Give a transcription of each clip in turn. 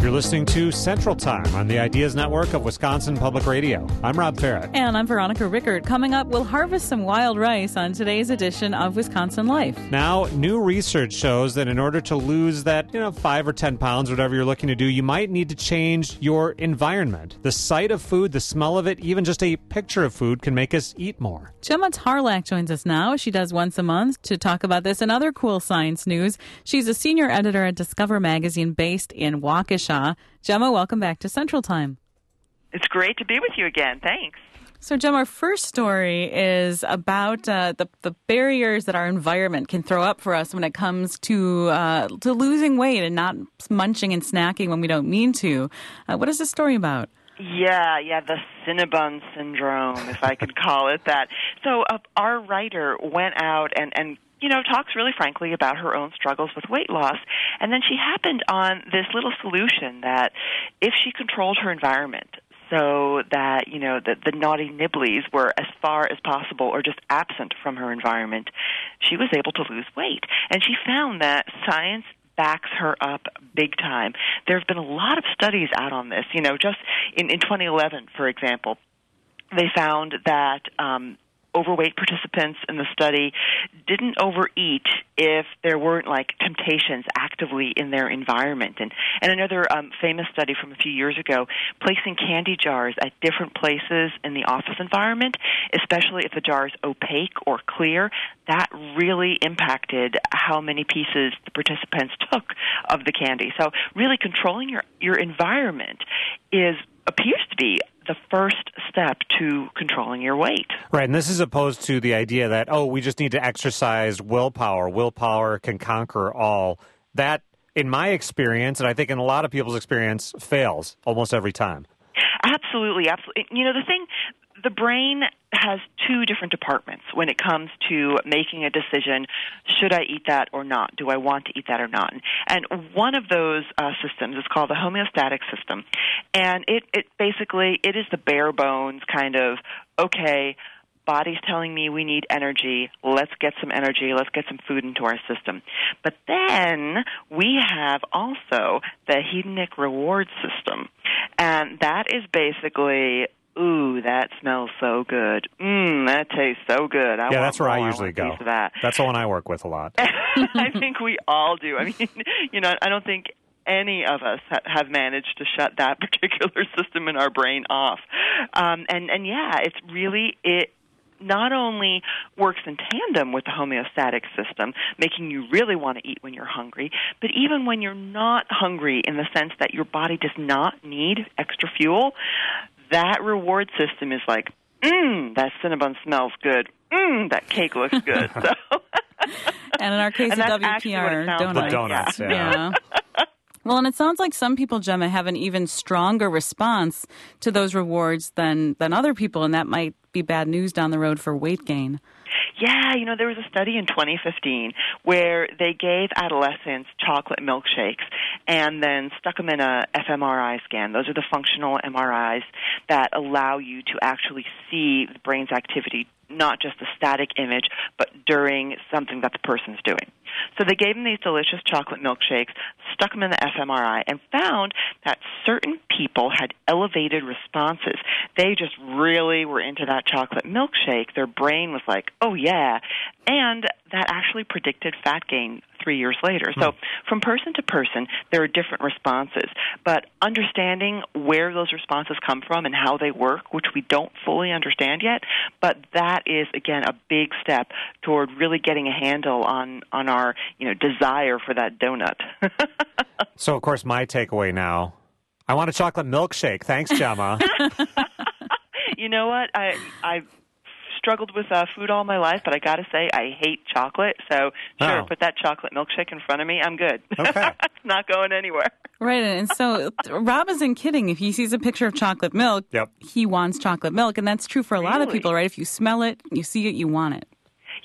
You're listening to Central Time on the Ideas Network of Wisconsin Public Radio. I'm Rob Farrett. And I'm Veronica Rickert. Coming up, we'll harvest some wild rice on today's edition of Wisconsin Life. Now, new research shows that in order to lose that, 5 or 10 pounds, whatever you're looking to do, you might need to change your environment. The sight of food, the smell of it, even just a picture of food can make us eat more. Gemma Tarlak joins us now. She does once a month to talk about this and other cool science news. She's a senior editor at Discover Magazine based in Waukesha. Gemma, welcome back to Central Time. It's great to be with you again. Thanks. So, Gemma, our first story is about the barriers that our environment can throw up for us when it comes to losing weight and not munching and snacking when we don't mean to. What is this story about? Yeah, the Cinnabon syndrome, if I could call it that. So our writer went out and talks really frankly about her own struggles with weight loss. And then she happened on this little solution that if she controlled her environment so that, the naughty nibblies were as far as possible or just absent from her environment, she was able to lose weight. And she found that science backs her up big time. There have been a lot of studies out on this. Just in 2011, for example, they found that overweight participants in the study didn't overeat if there weren't temptations actively in their environment. And another famous study from a few years ago, placing candy jars at different places in the office environment, especially if the jar is opaque or clear, that really impacted how many pieces the participants took of the candy. So really controlling your environment appears to be the first step to controlling your weight. Right, and this is opposed to the idea that, we just need to exercise willpower. Willpower can conquer all. That, in my experience, and I think in a lot of people's experience, fails almost every time. Absolutely. The brain has two different departments when it comes to making a decision, should I eat that or not? Do I want to eat that or not? And one of those systems is called the homeostatic system. And it basically is the bare bones kind of, okay, body's telling me we need energy. Let's get some energy. Let's get some food into our system. But then we have also the hedonic reward system. And that is basically, ooh, that smells so good. That tastes so good. That's where I usually go. That's the one I work with a lot. I think we all do. I mean, I don't think any of us have managed to shut that particular system in our brain off. It not only works in tandem with the homeostatic system, making you really want to eat when you're hungry, but even when you're not hungry in the sense that your body does not need extra fuel, that reward system is like, that Cinnabon smells good. That cake looks good. So. And in our case of WPR, donuts. The donuts, yeah. Well, and it sounds like some people, Gemma, have an even stronger response to those rewards than other people, and that might be bad news down the road for weight gain. Yeah, there was a study in 2015 where they gave adolescents chocolate milkshakes and then stuck them in a fMRI scan. Those are the functional MRIs that allow you to actually see the brain's activity, not just a static image, but during something that the person's doing. So they gave them these delicious chocolate milkshakes, stuck them in the fMRI, and found that certain people had elevated responses. They just really were into that chocolate milkshake. Their brain was like, oh, yeah. And that actually predicted fat gain 3 years later. So from person to person, there are different responses. But understanding where those responses come from and how they work, which we don't fully understand yet, but that is, again, a big step toward really getting a handle on our desire for that donut. So, of course, my takeaway now, I want a chocolate milkshake. Thanks, Gemma. You know what? I've struggled with food all my life, but I got to say I hate chocolate. So, sure, put that chocolate milkshake in front of me. I'm good. Okay. It's not going anywhere. Right, and so Rob isn't kidding. If he sees a picture of chocolate milk, he wants chocolate milk, and that's true for a lot of people, right? If you smell it, you see it, you want it.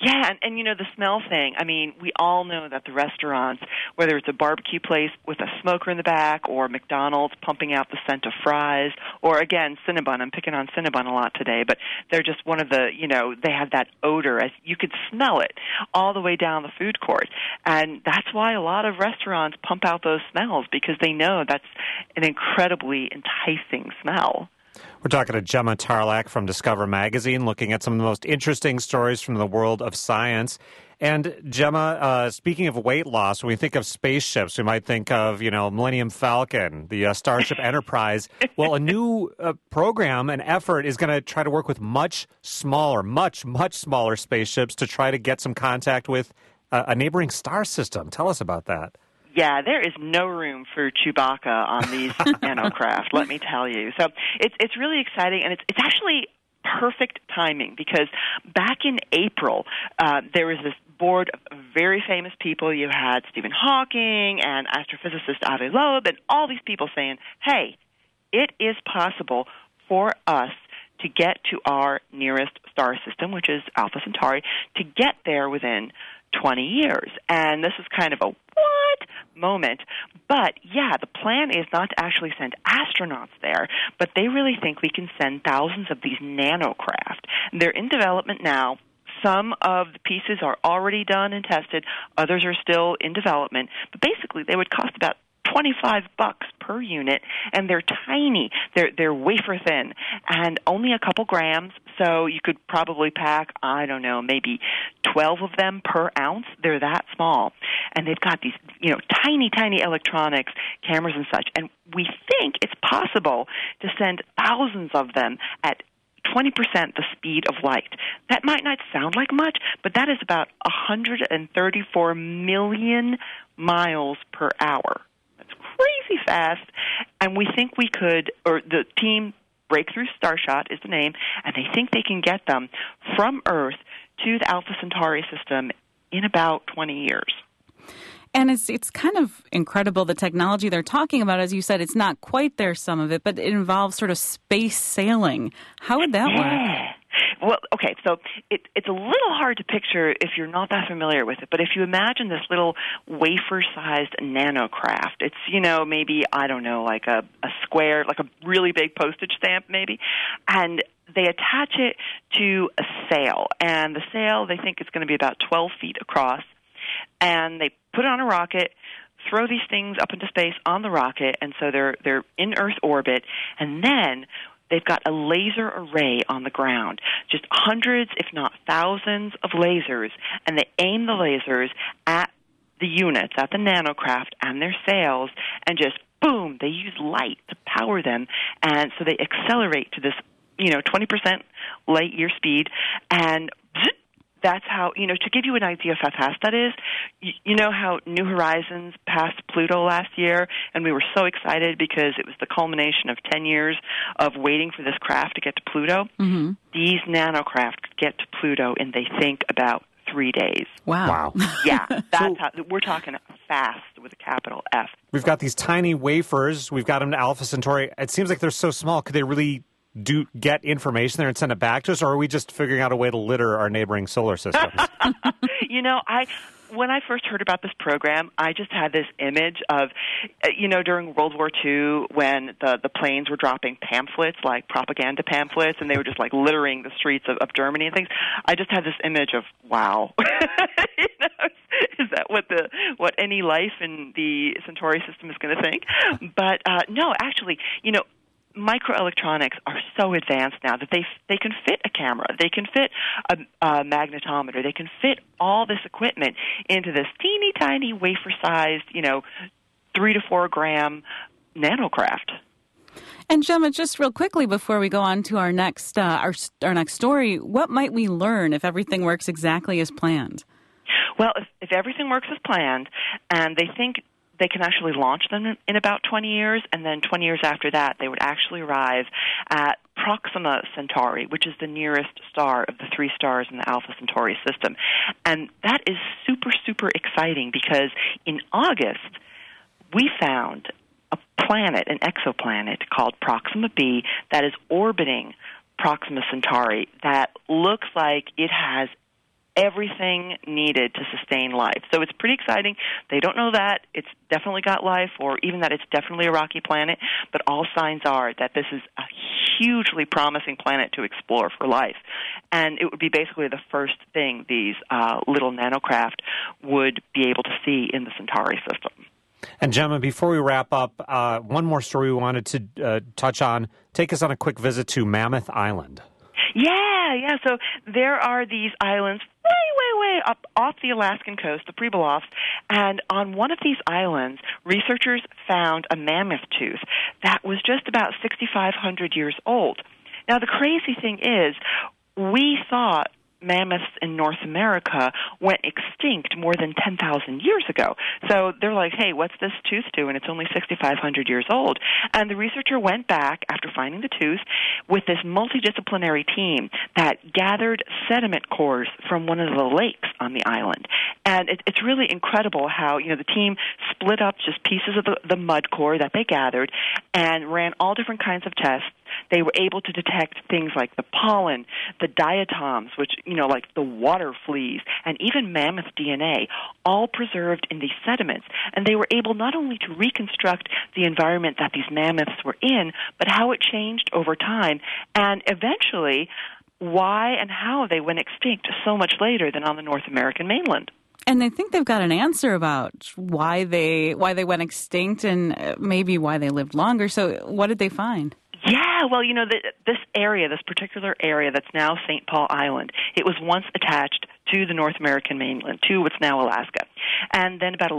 Yeah, and the smell thing. I mean, we all know that the restaurants, whether it's a barbecue place with a smoker in the back or McDonald's pumping out the scent of fries, or, again, Cinnabon. I'm picking on Cinnabon a lot today, but they're just one of the, they have that odor. As you could smell it all the way down the food court. And that's why a lot of restaurants pump out those smells, because they know that's an incredibly enticing smell. We're talking to Gemma Tarlak from Discover Magazine, looking at some of the most interesting stories from the world of science. And Gemma, speaking of weight loss, when we think of spaceships, we might think of, Millennium Falcon, the Starship Enterprise. Well, a new program, an effort, is going to try to work with much smaller spaceships to try to get some contact with a neighboring star system. Tell us about that. Yeah, there is no room for Chewbacca on these nanocraft, let me tell you. So it's really exciting, and it's actually perfect timing, because back in April, there was this board of very famous people. You had Stephen Hawking and astrophysicist Avi Loeb and all these people saying, hey, it is possible for us to get to our nearest star system, which is Alpha Centauri, to get there within 20 years. And this is kind of a what moment. But, yeah, the plan is not to actually send astronauts there, but they really think we can send thousands of these nanocraft. They're in development now. Some of the pieces are already done and tested. Others are still in development. But basically, they would cost about $25 per unit, and they're tiny. They're wafer thin and only a couple grams, so you could probably pack, I don't know, maybe 12 of them per ounce. They're that small. And they've got these, tiny electronics, cameras and such. And we think it's possible to send thousands of them at 20% the speed of light. That might not sound like much, but that is about 134 million miles per hour. Crazy fast, and we think we could, or the team, Breakthrough Starshot is the name, and they think they can get them from Earth to the Alpha Centauri system in about 20 years. And it's kind of incredible, the technology they're talking about. As you said, it's not quite there, some of it, but it involves sort of space sailing. How would that work? Well, okay, so it's a little hard to picture if you're not that familiar with it, but if you imagine this little wafer-sized nanocraft, it's, maybe, I don't know, like a square, like a really big postage stamp maybe, and they attach it to a sail, and the sail, they think, is going to be about 12 feet across, and they put it on a rocket, throw these things up into space on the rocket, and so they're in Earth orbit, and then they've got a laser array on the ground, just hundreds, if not thousands, of lasers, and they aim the lasers at the units, at the nanocraft and their sails, and just, boom, they use light to power them, and so they accelerate to this, 20% light-year speed, and that's how, to give you an idea of how fast that is, you know how New Horizons passed Pluto last year, and we were so excited because it was the culmination of 10 years of waiting for this craft to get to Pluto? Mm-hmm. These nanocraft get to Pluto in, they think, about 3 days. Wow. Yeah, that's how, we're talking fast with a capital F. We've got these tiny wafers. We've got them to Alpha Centauri. It seems like they're so small. Could they really get information there and send it back to us, or are we just figuring out a way to litter our neighboring solar systems? When I first heard about this program, I just had this image of, during World War II when the planes were dropping pamphlets, like propaganda pamphlets, and they were just like littering the streets of Germany and things. I just had this image of, wow. Is that what any life in the Centauri system is going to think? But no, actually, microelectronics are so advanced now that they can fit a camera, they can fit a magnetometer, they can fit all this equipment into this teeny tiny wafer-sized, 3 to 4 gram nanocraft. And Gemma, just real quickly before we go on to our next our next story, what might we learn if everything works exactly as planned? Well, if everything works as planned, and they think they can actually launch them in about 20 years, and then 20 years after that, they would actually arrive at Proxima Centauri, which is the nearest star of the 3 stars in the Alpha Centauri system. And that is super, super exciting because in August, we found a planet, an exoplanet called Proxima b that is orbiting Proxima Centauri that looks like it has everything needed to sustain life. So it's pretty exciting. They don't know that it's definitely got life or even that it's definitely a rocky planet, but all signs are that this is a hugely promising planet to explore for life. And it would be basically the first thing these little nanocraft would be able to see in the Centauri system. And Gemma, before we wrap up, one more story we wanted to touch on. Take us on a quick visit to Mammoth Island. Yeah. So there are these islands way up off the Alaskan coast, the Pribilofs, and on one of these islands, researchers found a mammoth tooth that was just about 6,500 years old. Now, the crazy thing is, we thought mammoths in North America went extinct more than 10,000 years ago. So they're like, hey, what's this tooth doing? It's only 6,500 years old. And the researcher went back after finding the tooth with this multidisciplinary team that gathered sediment cores from one of the lakes on the island. And it's really incredible how, the team split up just pieces of the mud core that they gathered and ran all different kinds of tests. They were able to detect things like the pollen, the diatoms, which, like the water fleas, and even mammoth DNA, all preserved in these sediments. And they were able not only to reconstruct the environment that these mammoths were in, but how it changed over time, and eventually why and how they went extinct so much later than on the North American mainland. And I think they've got an answer about why they went extinct and maybe why they lived longer. So what did they find? Yeah, well, this particular area that's now St. Paul Island, it was once attached to the North American mainland, to what's now Alaska. And then about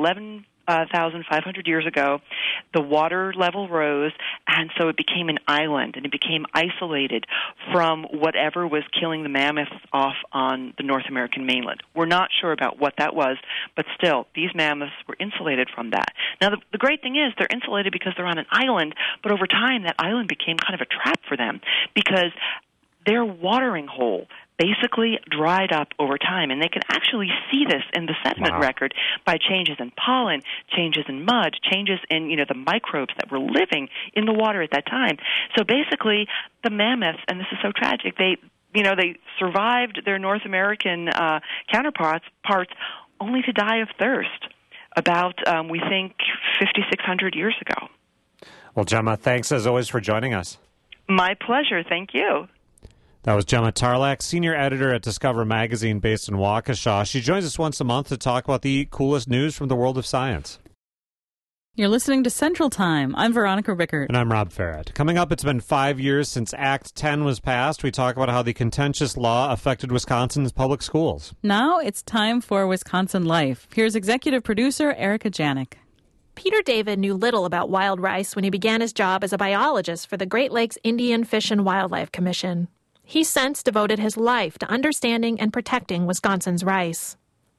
11,500 years ago, the water level rose, and so it became an island, and it became isolated from whatever was killing the mammoths off on the North American mainland. We're not sure about what that was, but still, these mammoths were insulated from that. Now, the great thing is they're insulated because they're on an island, but over time, that island became kind of a trap for them because their watering hole basically dried up over time, and they can actually see this in the sediment record by changes in pollen, changes in mud, changes in the microbes that were living in the water at that time. So basically, the mammoths, and this is so tragic, they survived their North American counterparts only to die of thirst about we think 5,600 years ago. Well, Gemma, thanks as always for joining us. My pleasure. Thank you. That was Gemma Tarlak, senior editor at Discover Magazine based in Waukesha. She joins us once a month to talk about the coolest news from the world of science. You're listening to Central Time. I'm Veronica Rickert. And I'm Rob Farrett. Coming up, it's been 5 years since Act 10 was passed. We talk about how the contentious law affected Wisconsin's public schools. Now it's time for Wisconsin Life. Here's executive producer Erica Janik. Peter David knew little about wild rice when he began his job as a biologist for the Great Lakes Indian Fish and Wildlife Commission. He's since devoted his life to understanding and protecting Wisconsin's rice.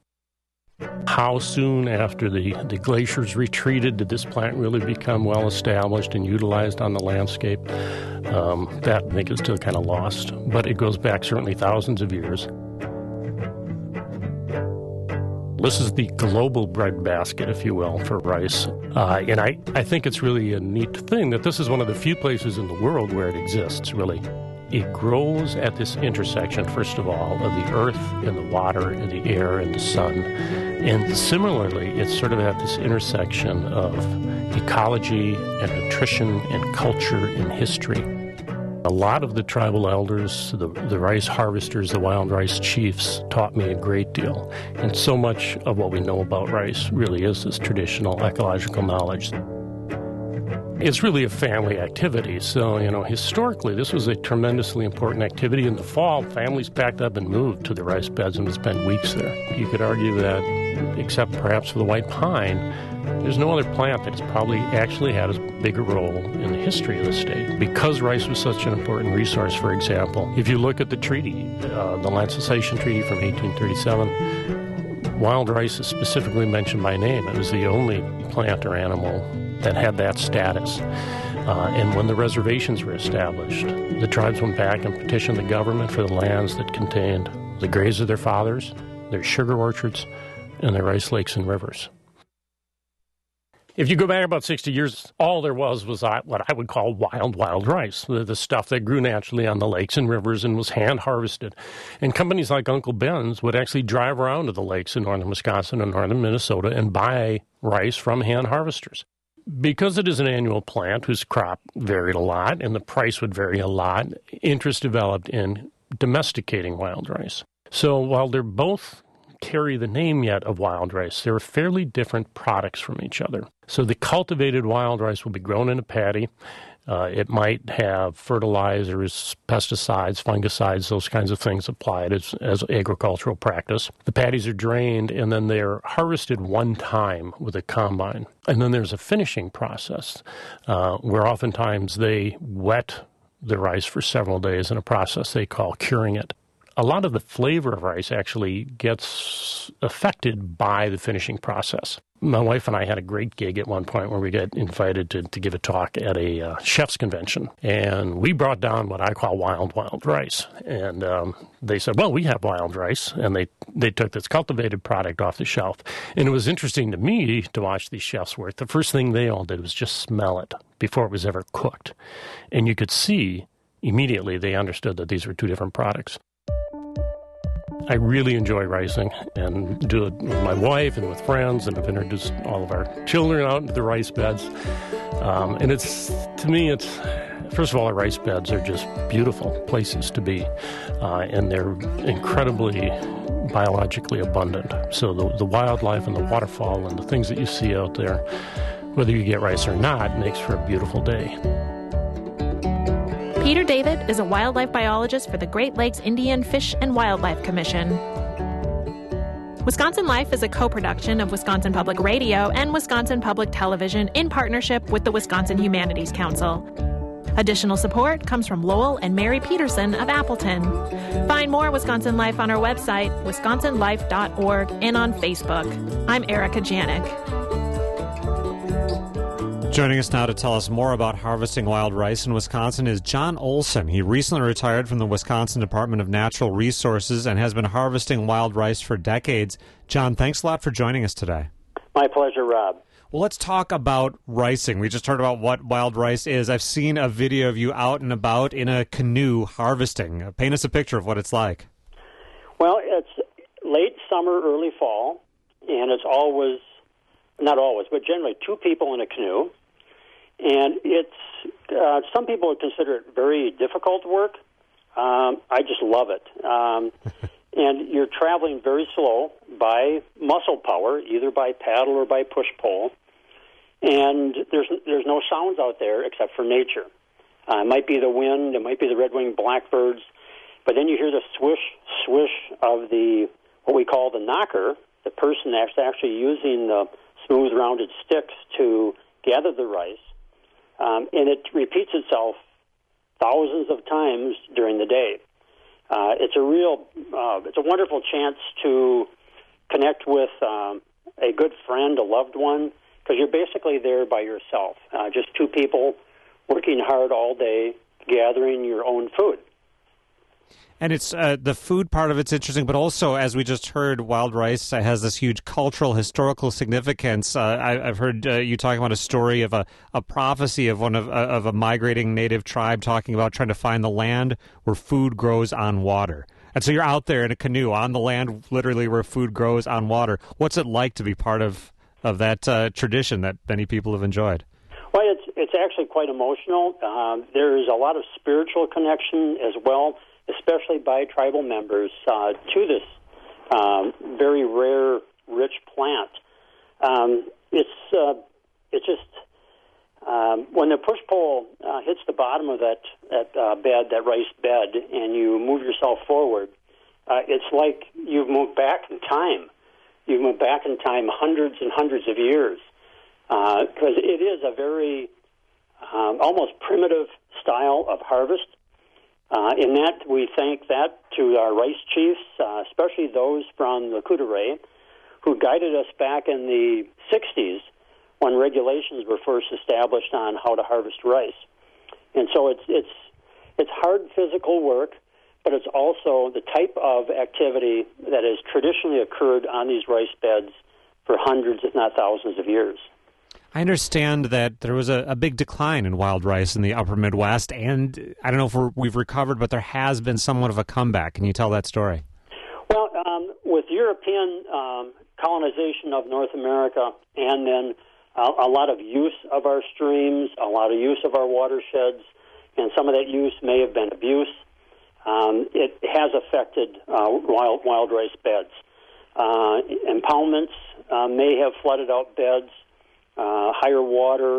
How soon after the glaciers retreated did this plant really become well established and utilized on the landscape? That, I think, is still kind of lost, but it goes back certainly thousands of years. This is the global breadbasket, if you will, for rice. And I think it's really a neat thing that this is one of the few places in the world where it exists, really. It grows at this intersection, first of all, of the earth and the water and the air and the sun. And similarly, it's sort of at this intersection of ecology and nutrition and culture and history. A lot of the tribal elders, the rice harvesters, the wild rice chiefs taught me a great deal. And so much of what we know about rice really is this traditional ecological knowledge. It's really a family activity. So, historically, this was a tremendously important activity. In the fall, families packed up and moved to the rice beds and would spend weeks there. You could argue that, except perhaps for the white pine, there's no other plant that's probably actually had as big a role in the history of the state. Because rice was such an important resource, for example, if you look at the treaty, the Land Cessation Treaty from 1837, wild rice is specifically mentioned by name. It was the only plant or animal that had that status. And when the reservations were established, the tribes went back and petitioned the government for the lands that contained the graves of their fathers, their sugar orchards, and their rice lakes and rivers. If you go back about 60 years, all there was what I would call wild rice, the stuff that grew naturally on the lakes and rivers and was hand-harvested. And companies like Uncle Ben's would actually drive around to the lakes in northern Wisconsin and northern Minnesota and buy rice from hand harvesters. Because it is an annual plant whose crop varied a lot and the price would vary a lot, interest developed in domesticating wild rice. So while they're both carry the name yet of wild rice, they're fairly different products from each other. So the cultivated wild rice will be grown in a paddy. It might have fertilizers, pesticides, fungicides, those kinds of things applied as agricultural practice. The paddies are drained, and then they're harvested one time with a combine. And then there's a finishing process where oftentimes they wet the rice for several days in a process they call curing it. A lot of the flavor of rice actually gets affected by the finishing process. My wife and I had a great gig at one point where we got invited to give a talk at a chef's convention. And we brought down what I call wild rice. And they said, well, we have wild rice. And they took this cultivated product off the shelf. And it was interesting to me to watch these chefs work. The first thing they all did was just smell it before it was ever cooked. And you could see immediately they understood that these were two different products. I really enjoy ricing and do it with my wife and with friends, and have introduced all of our children out into the rice beds. And to me, first of all, our rice beds are just beautiful places to be, and they're incredibly biologically abundant. So the wildlife and the waterfall and the things that you see out there, whether you get rice or not, makes for a beautiful day. Peter David is a wildlife biologist for the Great Lakes Indian Fish and Wildlife Commission. Wisconsin Life is a co-production of Wisconsin Public Radio and Wisconsin Public Television in partnership with the Wisconsin Humanities Council. Additional support comes from Lowell and Mary Peterson of Appleton. Find more Wisconsin Life on our website, wisconsinlife.org, and on Facebook. I'm Erica Janik. Joining us now to tell us more about harvesting wild rice in Wisconsin is John Olson. He recently retired from the Wisconsin Department of Natural Resources and has been harvesting wild rice for decades. John, thanks a lot for joining us today. My pleasure, Rob. Well, let's talk about ricing. We just heard about what wild rice is. I've seen a video of you out and about in a canoe harvesting. Paint us a picture of what it's like. Well, it's late summer, early fall, and it's always, not always, but generally two people in a canoe. And it's some people would consider it very difficult work. I just love it. And you're traveling very slow by muscle power, either by paddle or by push pole. And there's no sounds out there except for nature. It might be the wind, it might be the red-winged blackbirds, but then you hear the swish of what we call the knocker, the person that's actually using the smooth, rounded sticks to gather the rice. And it repeats itself thousands of times during the day. It's a wonderful chance to connect with a good friend, a loved one, because you're basically there by yourself, just two people working hard all day, gathering your own food. And it's the food part of it's interesting, but also, as we just heard, wild rice has this huge cultural, historical significance. I've heard you talking about a story of a prophecy of of a migrating native tribe talking about trying to find the land where food grows on water. And so you're out there in a canoe on the land, literally where food grows on water. What's it like to be part of that tradition that many people have enjoyed? Well, it's actually quite emotional. There is a lot of spiritual connection as well, especially by tribal members, to this very rare, rich plant. It's just when the push pole hits the bottom of that rice bed, and you move yourself forward, it's like you've moved back in time. You've moved back in time hundreds and hundreds of years, because it is a very almost primitive style of harvest. In that, we thank that to our rice chiefs, especially those from the Coudray, who guided us back in the 60s when regulations were first established on how to harvest rice. And so it's hard physical work, but it's also the type of activity that has traditionally occurred on these rice beds for hundreds, if not thousands of years. I understand that there was a big decline in wild rice in the upper Midwest, and I don't know if we've recovered, but there has been somewhat of a comeback. Can you tell that story? Well, with European colonization of North America, and then a lot of use of our streams, a lot of use of our watersheds, and some of that use may have been abuse, it has affected wild rice beds. Impoundments may have flooded out beds. Higher water,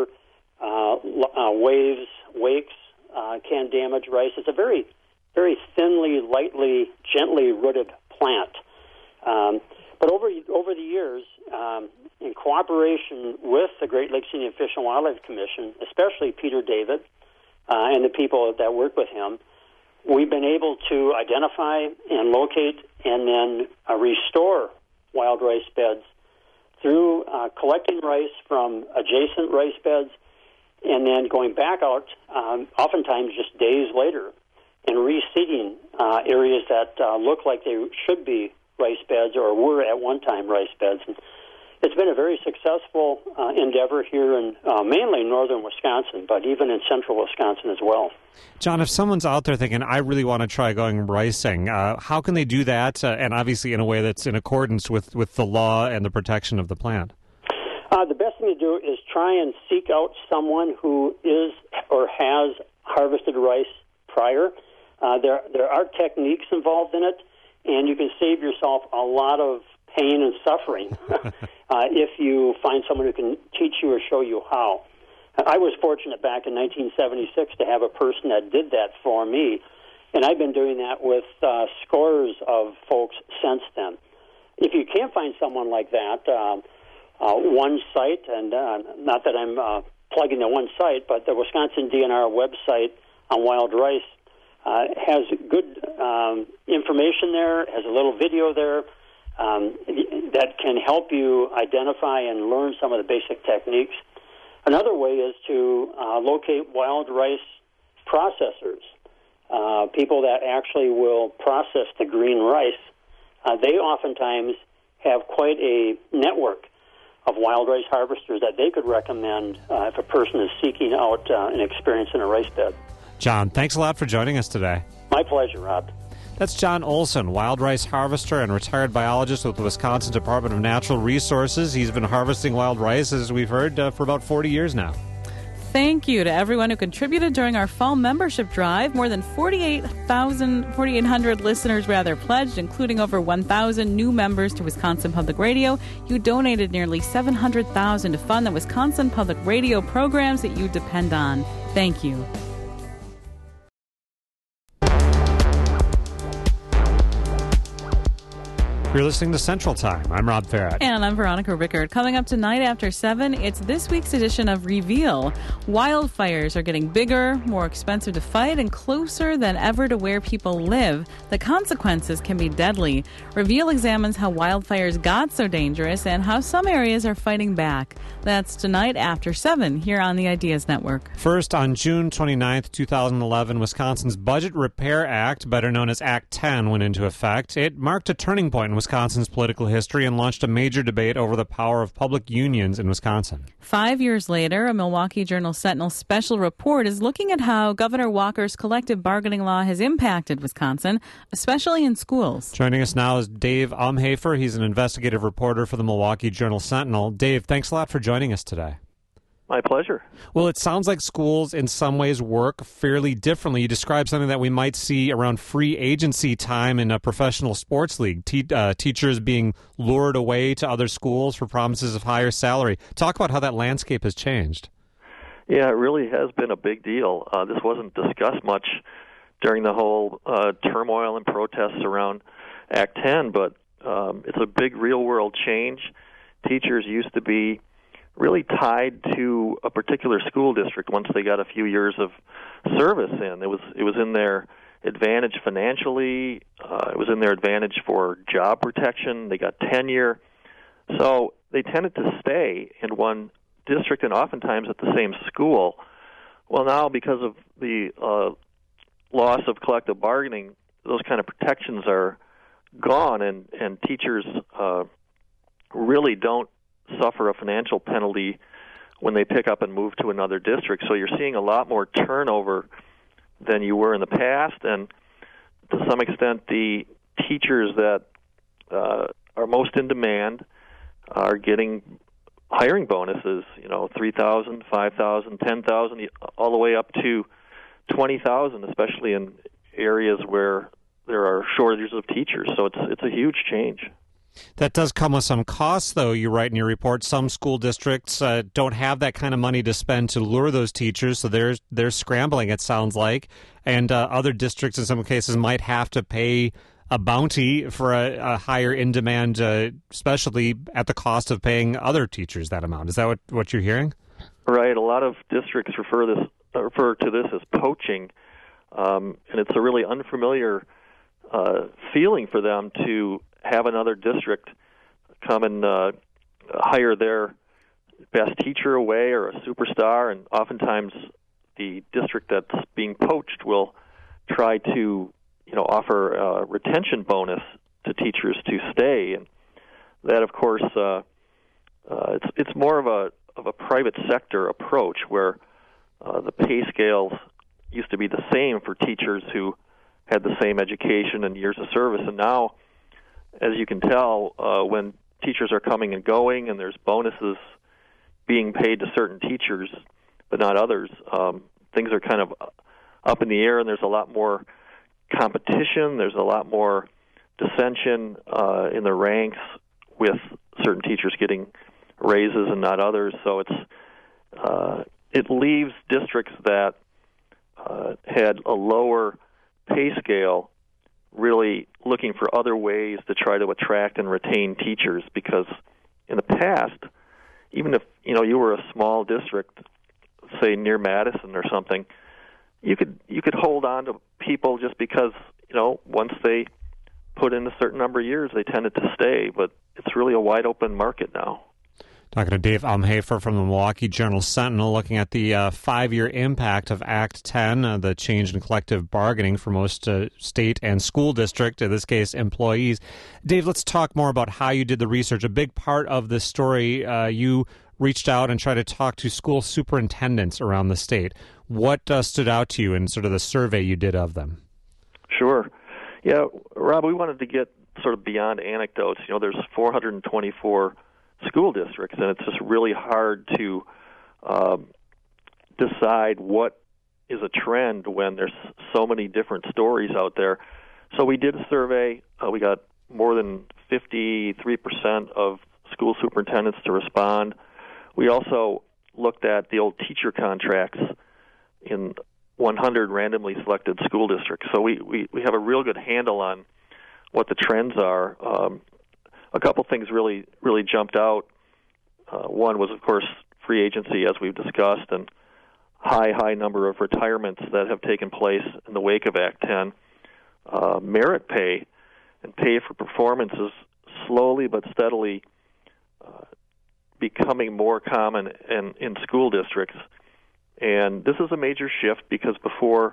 waves, wakes can damage rice. It's a very, very thinly, lightly, gently rooted plant. But over the years, in cooperation with the Great Lakes Indian Fish and Wildlife Commission, especially Peter David and the people that work with him, we've been able to identify and locate and then restore wild rice beds through collecting rice from adjacent rice beds and then going back out, oftentimes just days later, and reseeding areas that look like they should be rice beds or were at one time rice beds. And it's been a very successful endeavor here in mainly northern Wisconsin, but even in central Wisconsin as well. John, if someone's out there thinking, I really want to try going ricing, how can they do that, and obviously in a way that's in accordance with the law and the protection of the plant? The best thing to do is try and seek out someone who is or has harvested rice prior. There are techniques involved in it, and you can save yourself a lot of pain and suffering if you find someone who can teach you or show you how. I was fortunate back in 1976 to have a person that did that for me, and I've been doing that with scores of folks since then. If you can't find someone like that, one site, and not that I'm plugging the one site, but the Wisconsin DNR website on wild rice has good information there, has a little video there that can help you identify and learn some of the basic techniques. Another way is to locate wild rice processors, people that actually will process the green rice. They oftentimes have quite a network of wild rice harvesters that they could recommend if a person is seeking out an experience in a rice bed. John, thanks a lot for joining us today. My pleasure, Rob. That's John Olson, wild rice harvester and retired biologist with the Wisconsin Department of Natural Resources. He's been harvesting wild rice, as we've heard, for about 40 years now. Thank you to everyone who contributed during our fall membership drive. More than 4,800 listeners pledged, including over 1,000 new members to Wisconsin Public Radio. You donated nearly $700,000 to fund the Wisconsin Public Radio programs that you depend on. Thank you. You're listening to Central Time. I'm Rob Farrett. And I'm Veronica Rickard. Coming up tonight after 7, it's this week's edition of Reveal. Wildfires are getting bigger, more expensive to fight, and closer than ever to where people live. The consequences can be deadly. Reveal examines how wildfires got so dangerous and how some areas are fighting back. That's tonight after 7 here on the Ideas Network. First, on June 29th, 2011, Wisconsin's Budget Repair Act, better known as Act 10, went into effect. It marked a turning point in Wisconsin's political history and launched a major debate over the power of public unions in Wisconsin. 5 years later, a Milwaukee Journal-Sentinel special report is looking at how Governor Walker's collective bargaining law has impacted Wisconsin, especially in schools. Joining us now is Dave Umhafer. He's an investigative reporter for the Milwaukee Journal-Sentinel. Dave, thanks a lot for joining us today. My pleasure. Well, it sounds like schools in some ways work fairly differently. You described something that we might see around free agency time in a professional sports league, teachers being lured away to other schools for promises of higher salary. Talk about how that landscape has changed. Yeah, it really has been a big deal. This wasn't discussed much during the whole turmoil and protests around Act 10, but it's a big real-world change. Teachers used to be really tied to a particular school district once they got a few years of service in. It was in their advantage financially. It was in their advantage for job protection. They got tenure. So they tended to stay in one district and oftentimes at the same school. Well, now because of the loss of collective bargaining, those kind of protections are gone, and teachers really don't suffer a financial penalty when they pick up and move to another district. So you're seeing a lot more turnover than you were in the past, and to some extent the teachers that are most in demand are getting hiring bonuses, $3,000, $5,000, $10,000, all the way up to $20,000, especially in areas where there are shortages of teachers. So it's a huge change. That does come with some costs, though. You write in your report some school districts don't have that kind of money to spend to lure those teachers, so they're scrambling, it sounds like. And other districts, in some cases, might have to pay a bounty for a higher in-demand specialty at the cost of paying other teachers that amount. Is that what you're hearing? Right. A lot of districts refer to this as poaching, and it's a really unfamiliar feeling for them to have another district come and hire their best teacher away or a superstar, and oftentimes the district that's being poached will try to offer a retention bonus to teachers to stay, and that, of course, it's more of a private sector approach where the pay scales used to be the same for teachers who had the same education and years of service, and now, as you can tell, when teachers are coming and going and there's bonuses being paid to certain teachers but not others, things are kind of up in the air, and there's a lot more competition. There's a lot more dissension in the ranks with certain teachers getting raises and not others. So it leaves districts that had a lower pay scale really looking for other ways to try to attract and retain teachers, because in the past, even if you were a small district, say near Madison or something, you could hold on to people just because once they put in a certain number of years, they tended to stay. But it's really a wide open market now. Talking to Dave Umhafer from the Milwaukee Journal-Sentinel, looking at the 5-year impact of Act 10, the change in collective bargaining for most state and school district, in this case employees. Dave, let's talk more about how you did the research. A big part of this story, you reached out and tried to talk to school superintendents around the state. What stood out to you in sort of the survey you did of them? Sure. Yeah, Rob, we wanted to get sort of beyond anecdotes. There's 424 school districts, and it's just really hard to decide what is a trend when there's so many different stories out there. So we did a survey. We got more than 53% of school superintendents to respond. We also looked at the old teacher contracts in 100 randomly selected school districts. So we have a real good handle on what the trends are. A couple things really jumped out. One was, of course, free agency, as we've discussed, and high number of retirements that have taken place in the wake of Act 10. Merit pay and pay for performance is slowly but steadily becoming more common in school districts. And this is a major shift because before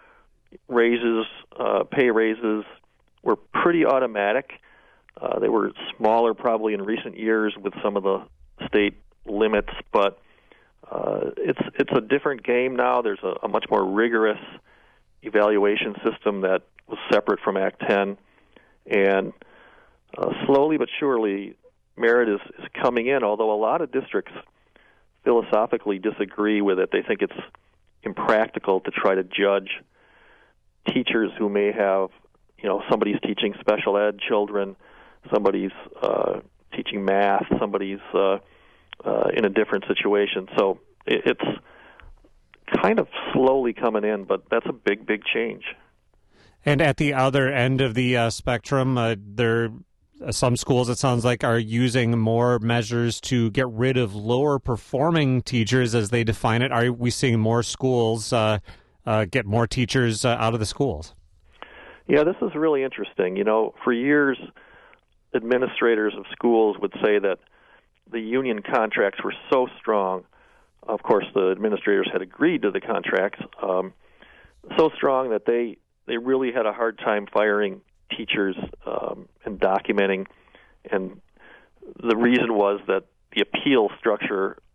pay raises were pretty automatic. They were smaller probably in recent years with some of the state limits, but it's a different game now. There's a much more rigorous evaluation system that was separate from Act 10, and slowly but surely merit is coming in, although a lot of districts philosophically disagree with it. They think it's impractical to try to judge teachers who may have, somebody's teaching special ed children, somebody's teaching math, somebody's in a different situation. So it's kind of slowly coming in, but that's a big change. And at the other end of the spectrum, some schools, it sounds like, are using more measures to get rid of lower performing teachers as they define it. Are we seeing more schools get more teachers out of the schools? Yeah, this is really interesting. For years, administrators of schools would say that the union contracts were so strong. Of course, the administrators had agreed to the contracts, so strong that they really had a hard time firing teachers and documenting. And the reason was that the appeal structure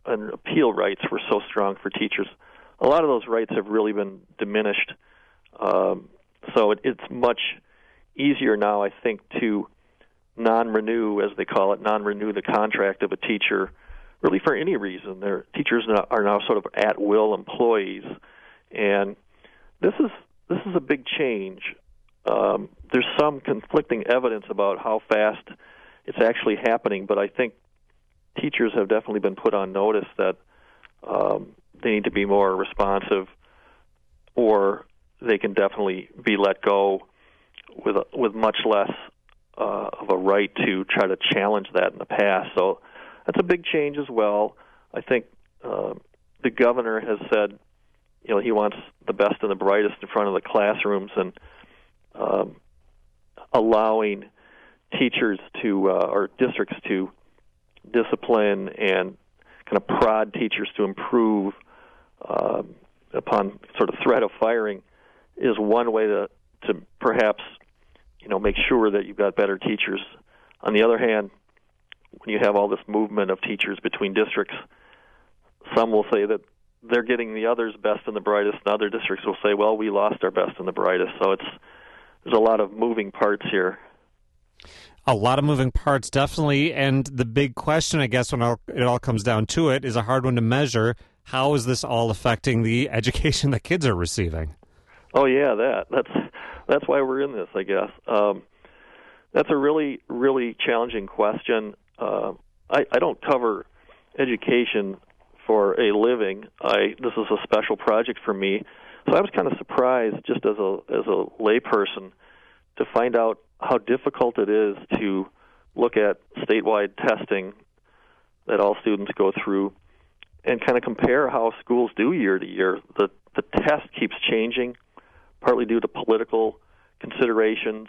and appeal rights were so strong for teachers. A lot of those rights have really been diminished. So it's much easier now, I think, to non-renew, as they call it, non-renew the contract of a teacher, really for any reason. Their teachers are now sort of at-will employees, and this is a big change. There's some conflicting evidence about how fast it's actually happening, but I think teachers have definitely been put on notice that they need to be more responsive, or they can definitely be let go with much less of a right to try to challenge that in the past. So that's a big change as well. I think the governor has said, he wants the best and the brightest in front of the classrooms, and allowing teachers to or districts to discipline and kind of prod teachers to improve upon sort of threat of firing is one way to perhaps make sure that you've got better teachers. On the other hand, when you have all this movement of teachers between districts, some will say that they're getting the others best and the brightest, and other districts will say, well, we lost our best and the brightest. So there's a lot of moving parts here. A lot of moving parts, definitely. And the big question, I guess, when it all comes down to it, is a hard one to measure. How is this all affecting the education that kids are receiving? Oh, yeah, that's why we're in this, I guess. That's a really, really challenging question. I don't cover education for a living. This is a special project for me. So I was kind of surprised, just as a layperson, to find out how difficult it is to look at statewide testing that all students go through and kind of compare how schools do year to year. The test keeps changing, partly due to political considerations.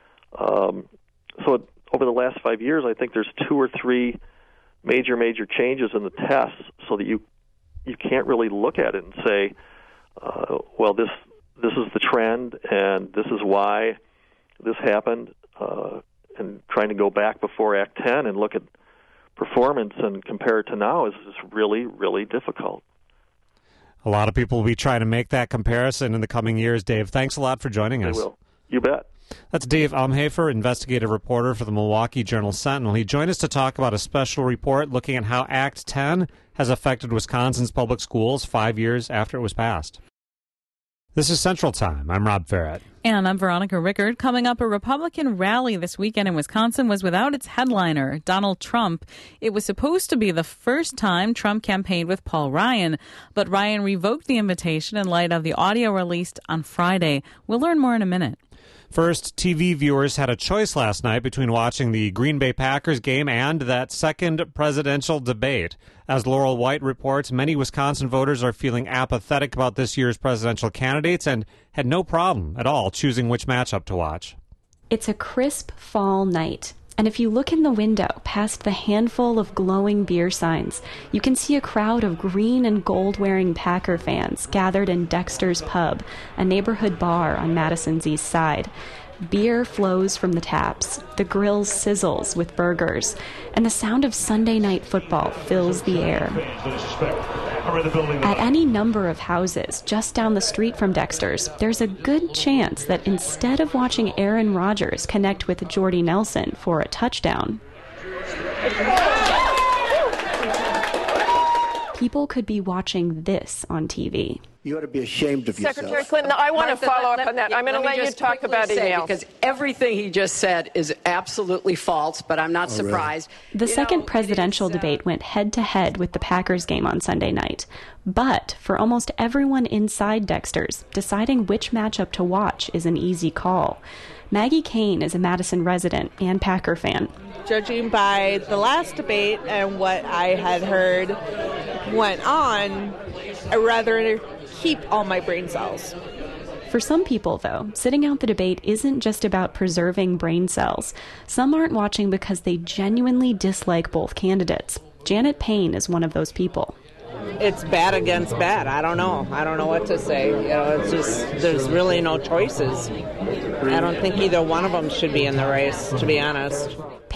So over the last 5 years, I think there's 2 or 3 major changes in the tests, so that you can't really look at it and say, well, this is the trend, and this is why this happened, and trying to go back before Act 10 and look at performance and compare it to now is really, really difficult. A lot of people will be trying to make that comparison in the coming years, Dave. Thanks a lot for joining us. I will. You bet. That's Dave Umhafer, investigative reporter for the Milwaukee Journal-Sentinel. He joined us to talk about a special report looking at how Act 10 has affected Wisconsin's public schools 5 years after it was passed. This is Central Time. I'm Rob Farrett. And I'm Veronica Rickard. Coming up, a Republican rally this weekend in Wisconsin was without its headliner, Donald Trump. It was supposed to be the first time Trump campaigned with Paul Ryan, but Ryan revoked the invitation in light of the audio released on Friday. We'll learn more in a minute. First, TV viewers had a choice last night between watching the Green Bay Packers game and that second presidential debate. As Laurel White reports, many Wisconsin voters are feeling apathetic about this year's presidential candidates and had no problem at all choosing which matchup to watch. It's a crisp fall night, and if you look in the window past the handful of glowing beer signs, you can see a crowd of green and gold-wearing Packer fans gathered in Dexter's Pub, a neighborhood bar on Madison's east side. Beer flows from the taps, the grill sizzles with burgers, and the sound of Sunday night football fills the air. At any number of houses just down the street from Dexter's, there's a good chance that instead of watching Aaron Rodgers connect with Jordy Nelson for a touchdown, people could be watching this on TV. You ought to be ashamed of yourself. Secretary Clinton, I want to follow up on that. I'm going to let you talk about email. Because everything he just said is absolutely false, but I'm not surprised. The second presidential debate went head-to-head with the Packers game on Sunday night. But for almost everyone inside Dexter's, deciding which matchup to watch is an easy call. Maggie Kane is a Madison resident and Packer fan. Judging by the last debate and what I had heard went on, I'd rather keep all my brain cells. For some people, though, sitting out the debate isn't just about preserving brain cells. Some aren't watching because they genuinely dislike both candidates. Janet Payne is one of those people. It's bad against bad. I don't know. I don't know what to say. It's just, there's really no choices. I don't think either one of them should be in the race, to be honest.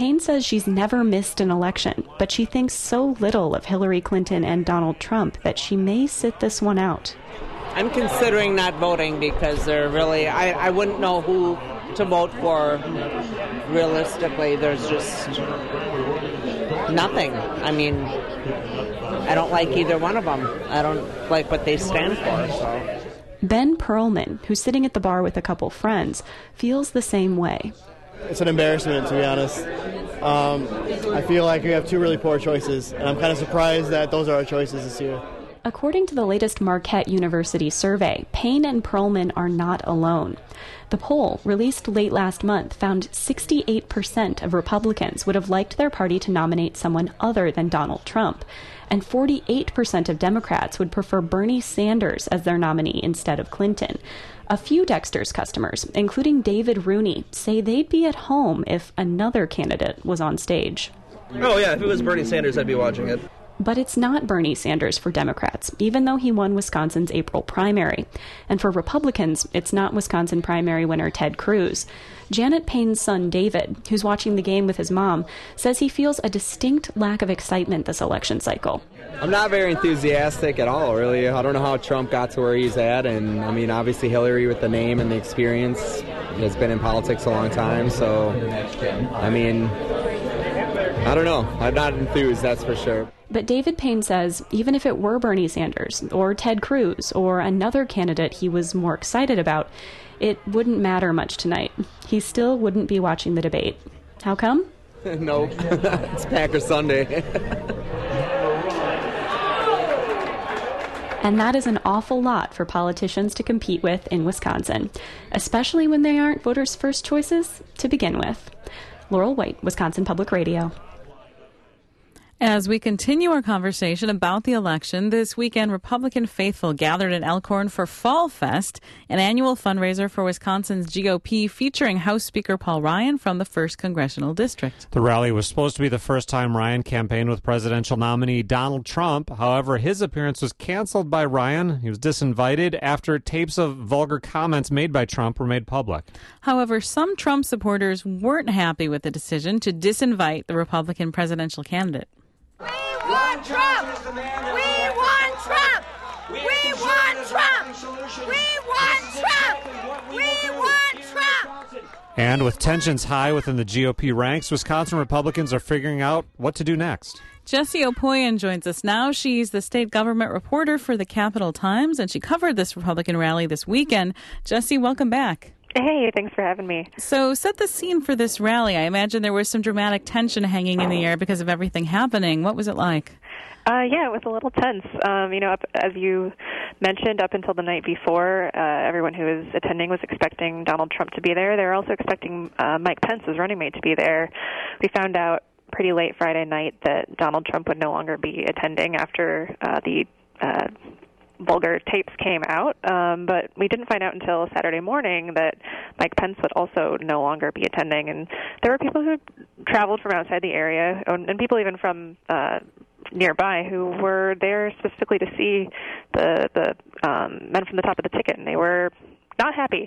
Payne says she's never missed an election, but she thinks so little of Hillary Clinton and Donald Trump that she may sit this one out. I'm considering not voting because they're really, I wouldn't know who to vote for. Realistically, there's just nothing. I mean, I don't like either one of them. I don't like what they stand for, so. Ben Perlman, who's sitting at the bar with a couple friends, feels the same way. It's an embarrassment, to be honest. I feel like we have two really poor choices, and I'm kind of surprised that those are our choices this year. According to the latest Marquette University survey, Payne and Perlman are not alone. The poll, released late last month, found 68% of Republicans would have liked their party to nominate someone other than Donald Trump, and 48% of Democrats would prefer Bernie Sanders as their nominee instead of Clinton. A few Dexter's customers, including David Rooney, say they'd be at home if another candidate was on stage. Oh yeah, if it was Bernie Sanders, I'd be watching it. But it's not Bernie Sanders for Democrats, even though he won Wisconsin's April primary. And for Republicans, it's not Wisconsin primary winner Ted Cruz. Janet Payne's son, David, who's watching the game with his mom, says he feels a distinct lack of excitement this election cycle. I'm not very enthusiastic at all, really. I don't know how Trump got to where he's at. And, I mean, obviously Hillary with the name and the experience has been in politics a long time. So, I mean, I don't know. I'm not enthused, that's for sure. But David Payne says even if it were Bernie Sanders or Ted Cruz or another candidate he was more excited about, it wouldn't matter much tonight. He still wouldn't be watching the debate. How come? No, it's Packer Sunday. And that is an awful lot for politicians to compete with in Wisconsin, especially when they aren't voters' first choices to begin with. Laurel White, Wisconsin Public Radio. As we continue our conversation about the election, this weekend Republican faithful gathered in Elkhorn for Fall Fest, an annual fundraiser for Wisconsin's GOP featuring House Speaker Paul Ryan from the 1st Congressional District. The rally was supposed to be the first time Ryan campaigned with presidential nominee Donald Trump. However, his appearance was canceled by Ryan. He was disinvited after tapes of vulgar comments made by Trump were made public. However, some Trump supporters weren't happy with the decision to disinvite the Republican presidential candidate. We want Trump! We want Trump! We want Trump! We want Trump! We want Trump! And with tensions high within the GOP ranks, Wisconsin Republicans are figuring out what to do next. Jessie Opoyan joins us now. She's the state government reporter for the Capital Times, and she covered this Republican rally this weekend. Jessie, welcome back. Hey, thanks for having me. So set the scene for this rally. I imagine there was some dramatic tension hanging in the air because of everything happening. What was it like? Yeah, it was a little tense. As you mentioned, up until the night before, everyone who was attending was expecting Donald Trump to be there. They were also expecting Mike Pence, his running mate, to be there. We found out pretty late Friday night that Donald Trump would no longer be attending after the vulgar tapes came out, but we didn't find out until Saturday morning that Mike Pence would also no longer be attending. And there were people who traveled from outside the area, and people even from nearby who were there specifically to see the men from the top of the ticket, and they were not happy.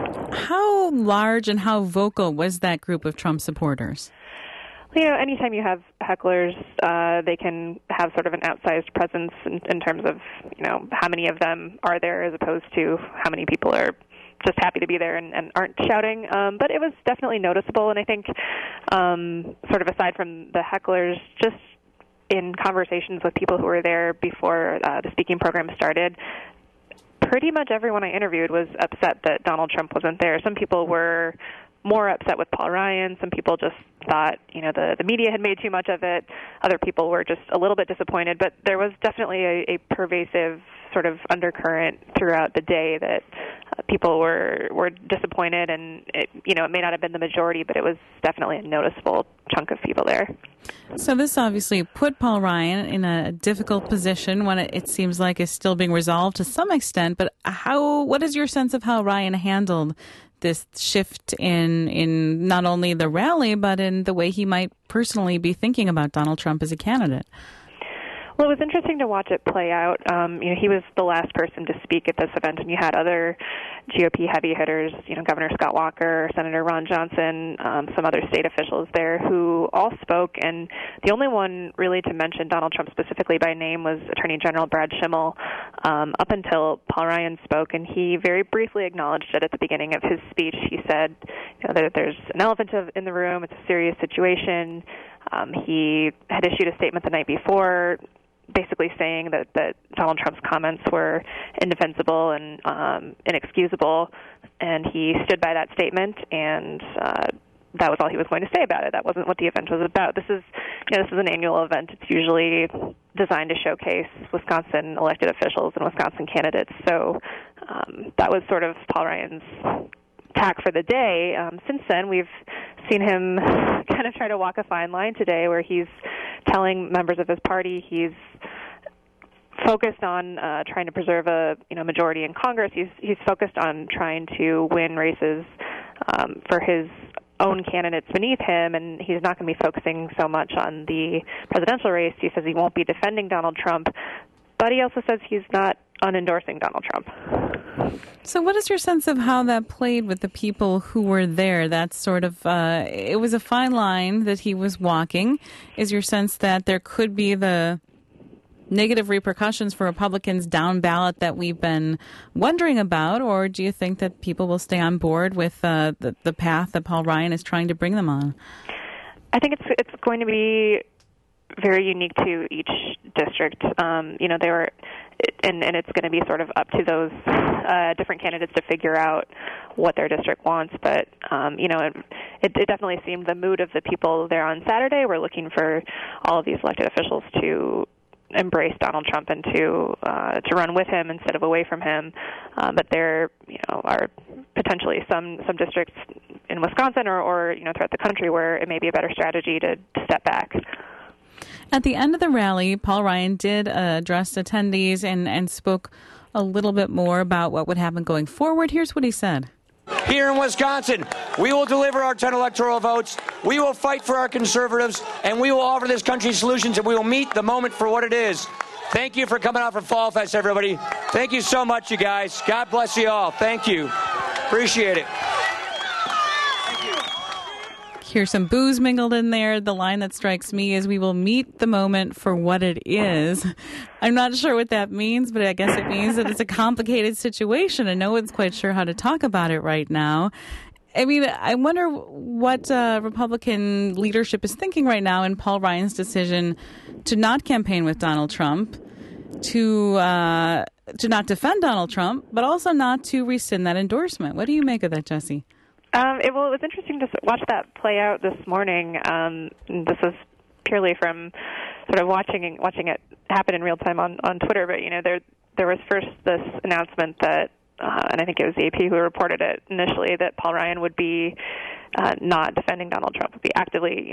How large and how vocal was that group of Trump supporters? You know, anytime you have hecklers, they can have sort of an outsized presence in terms of, you know, how many of them are there as opposed to how many people are just happy to be there and aren't shouting. But it was definitely noticeable, and I think sort of aside from the hecklers, just in conversations with people who were there before the speaking program started, pretty much everyone I interviewed was upset that Donald Trump wasn't there. Some people were more upset with Paul Ryan. Some people just thought, you know, the media had made too much of it. Other people were just a little bit disappointed. But there was definitely a pervasive sort of undercurrent throughout the day that people were disappointed. And, it may not have been the majority, but it was definitely a noticeable chunk of people there. So this obviously put Paul Ryan in a difficult position, when it seems like is still being resolved to some extent. But what is your sense of how Ryan handled this shift in not only the rally, but in the way he might personally be thinking about Donald Trump as a candidate? Well, it was interesting to watch it play out. He was the last person to speak at this event, and you had other GOP heavy hitters, Governor Scott Walker, Senator Ron Johnson, some other state officials there who all spoke, and the only one really to mention Donald Trump specifically by name was Attorney General Brad Schimmel, up until Paul Ryan spoke, and he very briefly acknowledged it at the beginning of his speech. He said that there's an elephant in the room, it's a serious situation. He had issued a statement the night before basically saying that Donald Trump's comments were indefensible and inexcusable, and he stood by that statement, and that was all he was going to say about it. That wasn't what the event was about. This is an annual event. It's usually designed to showcase Wisconsin elected officials and Wisconsin candidates, so that was sort of Paul Ryan's tack for the day. Since then, we've seen him kind of try to walk a fine line today where he's telling members of his party he's focused on trying to preserve a majority in Congress. He's focused on trying to win races for his own candidates beneath him, and he's not going to be focusing so much on the presidential race. He says he won't be defending Donald Trump, but he also says he's not unendorsing Donald Trump. So what is your sense of how that played with the people who were there? That's sort of, it was a fine line that he was walking. Is your sense that there could be the negative repercussions for Republicans down ballot that we've been wondering about, or do you think that people will stay on board with the path that Paul Ryan is trying to bring them on? I think it's going to be very unique to each district. They were, and it's going to be sort of up to those different candidates to figure out what their district wants. But it definitely seemed the mood of the people there on Saturday were looking for all of these elected officials to embrace Donald Trump and to run with him instead of away from him. But there, are potentially some districts in Wisconsin or throughout the country where it may be a better strategy to step back. At the end of the rally, Paul Ryan did address attendees and spoke a little bit more about what would happen going forward. Here's what he said. Here in Wisconsin, we will deliver our 10 electoral votes. We will fight for our conservatives, and we will offer this country solutions, and we will meet the moment for what it is. Thank you for coming out for Fall Fest, everybody. Thank you so much, you guys. God bless you all. Thank you. Appreciate it. Here's some booze mingled in there. The line that strikes me is, we will meet the moment for what it is. I'm not sure what that means, but I guess it means that it's a complicated situation and no one's quite sure how to talk about it right now. I mean, I wonder what Republican leadership is thinking right now in Paul Ryan's decision to not campaign with Donald Trump, to not defend Donald Trump, but also not to rescind that endorsement. What do you make of that, Jesse? It was interesting to watch that play out this morning. This was purely from sort of watching it happen in real time on Twitter. But there was first this announcement that, and I think it was AP who reported it initially, that Paul Ryan would be not defending Donald Trump, would be actively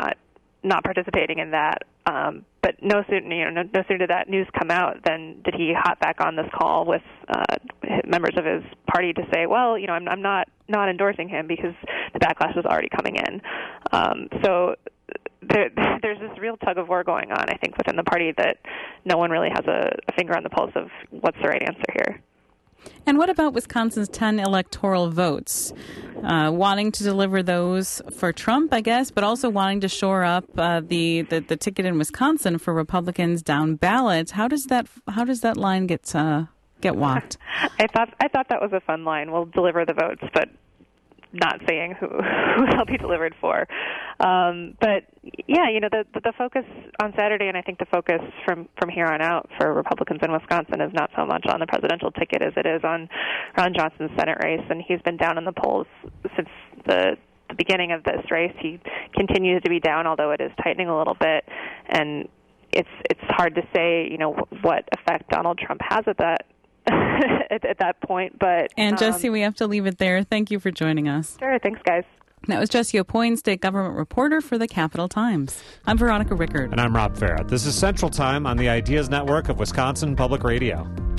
not participating in that. But no sooner did that news come out than did he hop back on this call with members of his party to say, well, I'm not endorsing him because the backlash was already coming in. So there's this real tug of war going on, I think, within the party that no one really has a finger on the pulse of what's the right answer here. And what about Wisconsin's 10 electoral votes? Wanting to deliver those for Trump, I guess, but also wanting to shore up the ticket in Wisconsin for Republicans down ballot. How does that line get walked? I thought that was a fun line. We'll deliver the votes, but not saying who they'll be delivered for. But yeah, the focus on Saturday, and I think the focus from here on out for Republicans in Wisconsin is not so much on the presidential ticket as it is on Ron Johnson's Senate race, and he's been down in the polls since the beginning of this race. He continues to be down, although it is tightening a little bit, and it's hard to say, what effect Donald Trump has at that at that point. But Jesse, we have to leave it there. Thank you for joining us. Sure. Thanks, guys. That was Jesse Aupoin, state government reporter for the Capital Times. I'm Veronica Rickard. And I'm Rob Farrett. This is Central Time on the Ideas Network of Wisconsin Public Radio.